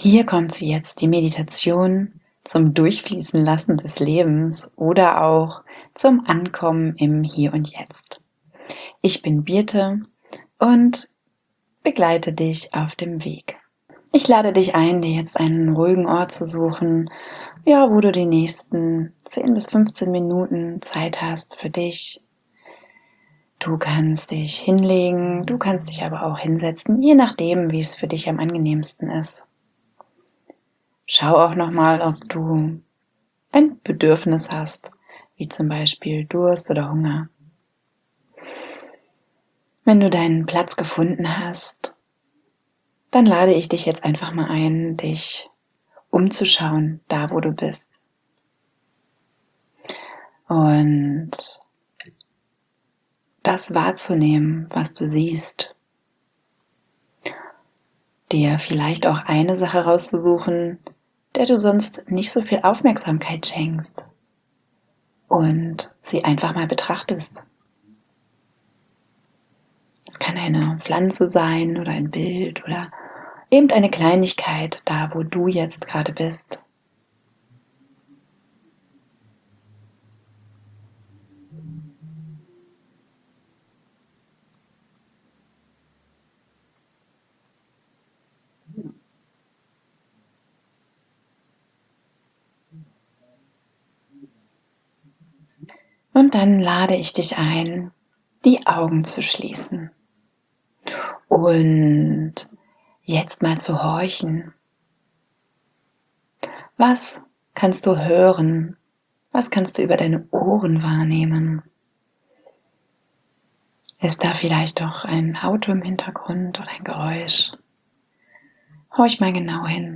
Hier kommt sie jetzt, die Meditation zum Durchfließen lassen des Lebens oder auch zum Ankommen im Hier und Jetzt. Ich bin Birte und begleite dich auf dem Weg. Ich lade dich ein, dir jetzt einen ruhigen Ort zu suchen, ja, wo du die nächsten 10 bis 15 Minuten Zeit hast für dich. Du kannst dich hinlegen, du kannst dich aber auch hinsetzen, je nachdem, wie es für dich am angenehmsten ist. Schau auch nochmal, ob du ein Bedürfnis hast, wie zum Beispiel Durst oder Hunger. Wenn du deinen Platz gefunden hast, dann lade ich dich jetzt einfach mal ein, dich umzuschauen, da wo du bist. Und das wahrzunehmen, was du siehst. Dir vielleicht auch eine Sache rauszusuchen, der du sonst nicht so viel Aufmerksamkeit schenkst. Und sie einfach mal betrachtest. Es kann eine Pflanze sein oder ein Bild oder eben eine Kleinigkeit, da wo du jetzt gerade bist. Und dann lade ich dich ein, die Augen zu schließen und jetzt mal zu horchen. Was kannst du hören? Was kannst du über deine Ohren wahrnehmen? Ist da vielleicht doch ein Auto im Hintergrund oder ein Geräusch? Horch mal genau hin.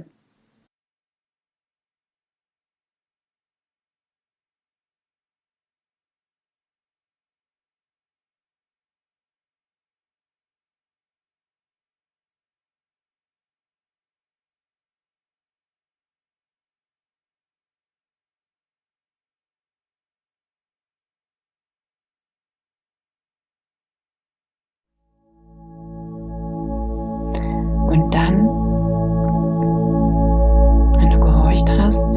Und dann, wenn du gehorcht hast,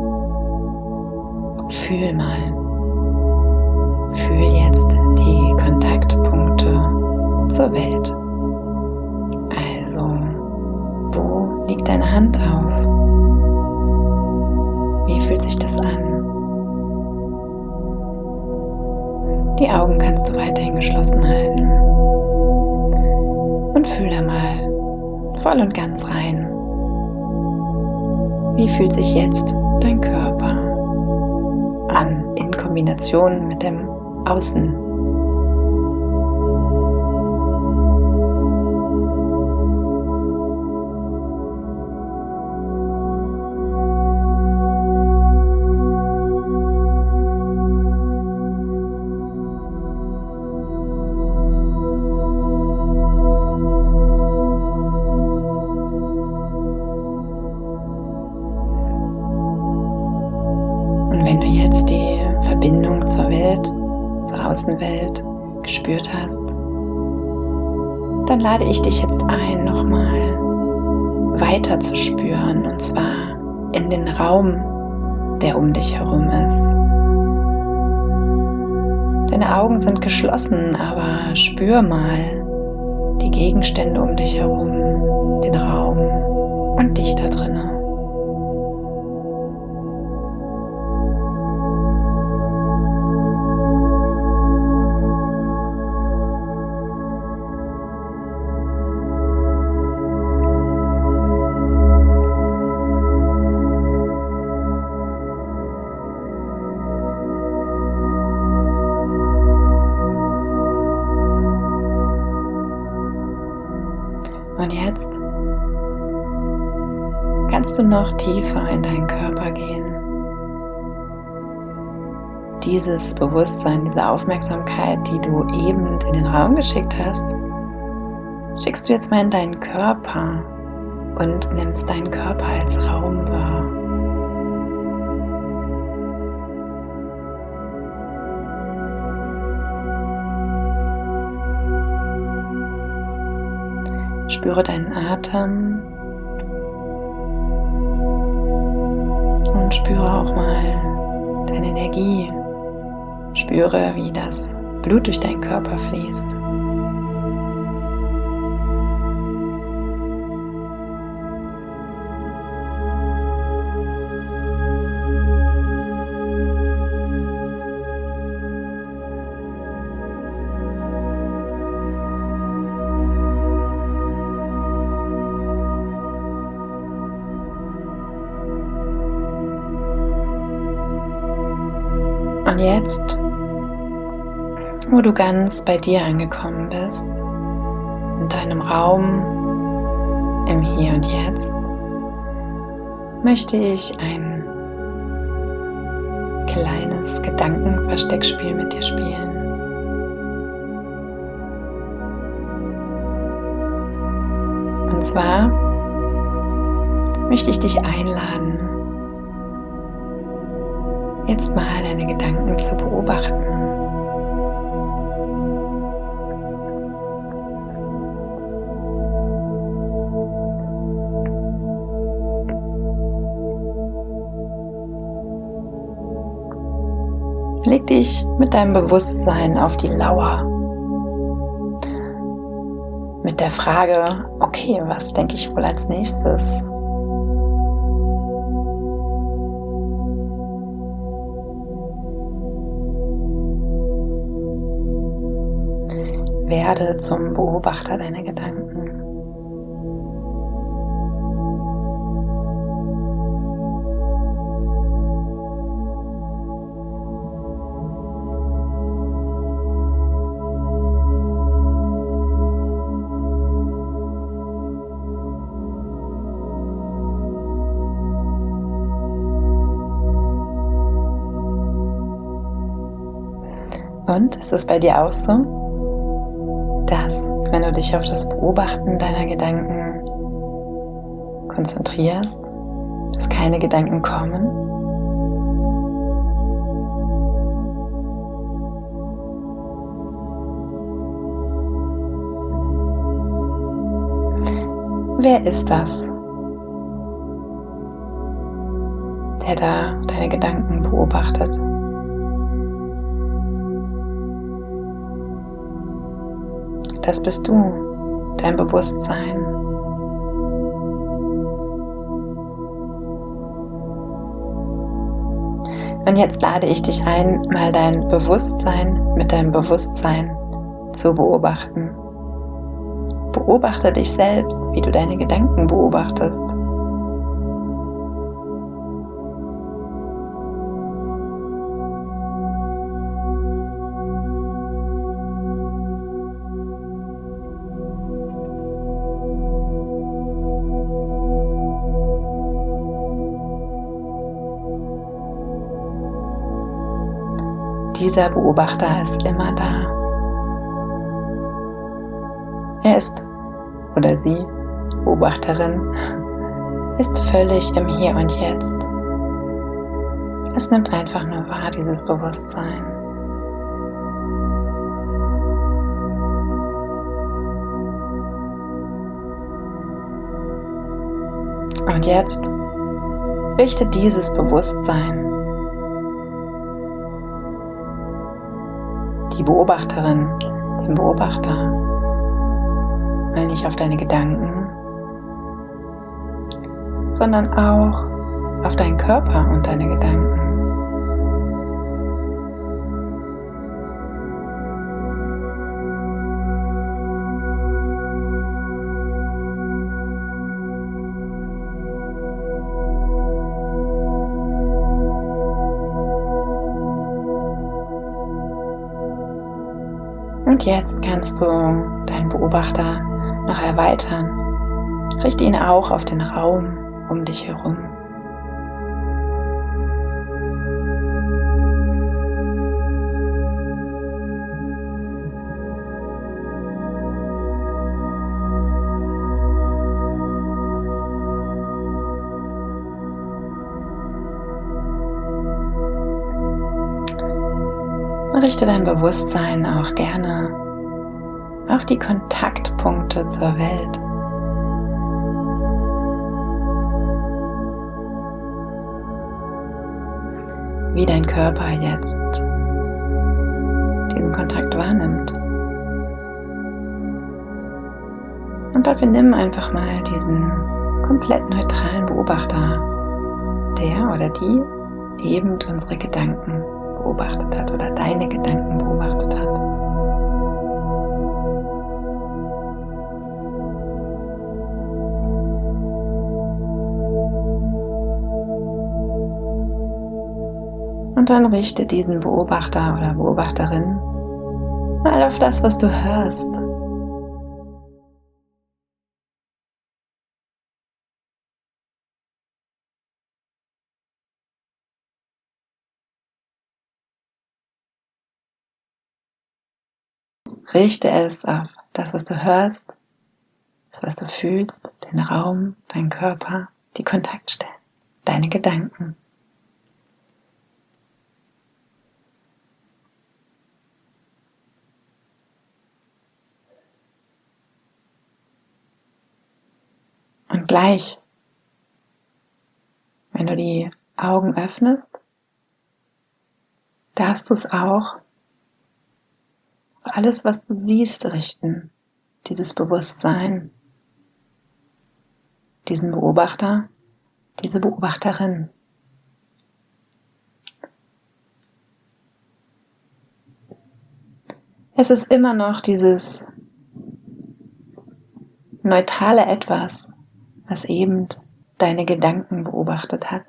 fühl mal. Fühl jetzt die Kontaktpunkte zur Welt. Also, wo liegt deine Hand auf? Wie fühlt sich das an? Die Augen kannst du weiterhin geschlossen halten. Und fühl da mal voll und ganz rein. Wie fühlt sich jetzt dein Körper an in Kombination mit dem Außen? Wenn du jetzt die Verbindung zur Welt, zur Außenwelt gespürt hast, dann lade ich dich jetzt ein, nochmal weiter zu spüren, und zwar in den Raum, der um dich herum ist. Deine Augen sind geschlossen, aber spür mal die Gegenstände um dich herum, den Raum und dich da drinnen. Und jetzt kannst du noch tiefer in deinen Körper gehen. Dieses Bewusstsein, diese Aufmerksamkeit, die du eben in den Raum geschickt hast, schickst du jetzt mal in deinen Körper und nimmst deinen Körper als Raum wahr. Spüre deinen Atem Und spüre auch mal deine Energie. Spüre, wie das Blut durch deinen Körper fließt. Und jetzt, wo du ganz bei dir angekommen bist, in deinem Raum, im Hier und Jetzt, möchte ich ein kleines Gedankenversteckspiel mit dir spielen. Und zwar möchte ich dich einladen, jetzt mal deine Gedanken zu beobachten. Leg dich mit deinem Bewusstsein auf die Lauer. Mit der Frage, okay, was denke ich wohl als nächstes? Werde zum Beobachter deiner Gedanken. Und ist es bei dir auch so, dass, wenn du dich auf das Beobachten deiner Gedanken konzentrierst, dass keine Gedanken kommen? Wer ist das, der da deine Gedanken beobachtet? Das bist du, dein Bewusstsein. Und jetzt lade ich dich ein, mal dein Bewusstsein mit deinem Bewusstsein zu beobachten. Beobachte dich selbst, wie du deine Gedanken beobachtest. Dieser Beobachter ist immer da. Er ist, oder sie, Beobachterin, ist völlig im Hier und Jetzt. Es nimmt einfach nur wahr, dieses Bewusstsein. Und jetzt richte dieses Bewusstsein, die Beobachterin, den Beobachter, mal nicht auf deine Gedanken, sondern auch auf deinen Körper und deine Gedanken. Und jetzt kannst du deinen Beobachter noch erweitern. Richte ihn auch auf den Raum um dich herum. Richte dein Bewusstsein auch gerne auf die Kontaktpunkte zur Welt. wie dein Körper jetzt diesen Kontakt wahrnimmt. Und dafür nimm einfach mal diesen komplett neutralen Beobachter, der oder die eben unsere Gedanken beobachtet hat oder deine Gedanken beobachtet hat. Und dann richte diesen Beobachter oder Beobachterin mal auf das, was du hörst. Richte es auf das, was du hörst, das, was du fühlst, den Raum, deinen Körper, die Kontaktstellen, deine Gedanken. Und gleich, wenn du die Augen öffnest, darfst du es auch auf alles, was du siehst, richten. Dieses Bewusstsein, diesen Beobachter, diese Beobachterin. Es ist immer noch dieses neutrale Etwas, was eben deine Gedanken beobachtet hat.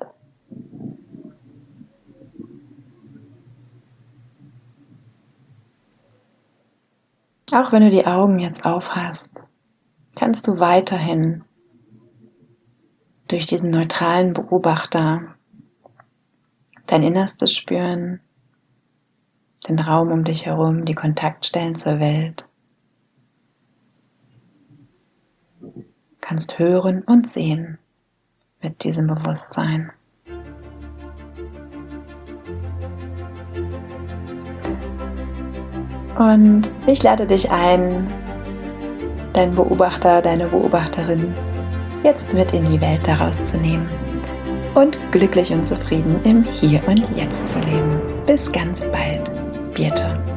Auch wenn du die Augen jetzt aufhast, kannst du weiterhin durch diesen neutralen Beobachter dein Innerstes spüren, den Raum um dich herum, die Kontaktstellen zur Welt. Du kannst hören und sehen mit diesem Bewusstsein. Und ich lade dich ein, deinen Beobachter, deine Beobachterin jetzt mit in die Welt daraus zu nehmen und glücklich und zufrieden im Hier und Jetzt zu leben. Bis ganz bald, Birte.